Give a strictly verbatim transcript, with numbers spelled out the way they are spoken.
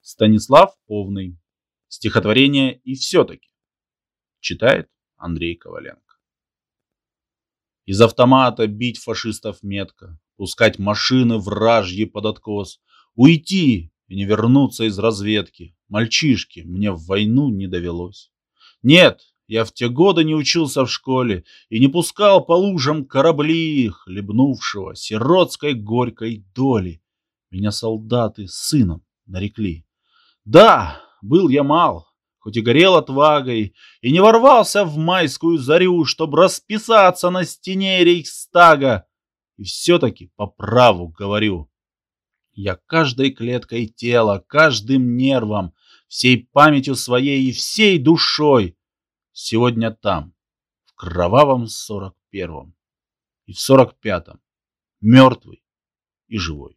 Станислав Повный. Стихотворение «И все-таки». Читает Андрей Коваленко. Из автомата бить фашистов метко, пускать машины вражьи под откос, уйти и не вернуться из разведки. Мальчишки, мне в войну не довелось. Нет, я в те годы не учился в школе и не пускал по лужам корабли, хлебнувшего сиротской горькой доли. Меня солдаты сыном нарекли. Да, был я мал, хоть и горел отвагой, и не ворвался в майскую зарю, чтоб расписаться на стене рейхстага. И все-таки по праву говорю. Я каждой клеткой тела, каждым нервом, всей памятью своей и всей душой сегодня там, в кровавом сорок первом и в сорок пятом, мертвый и живой.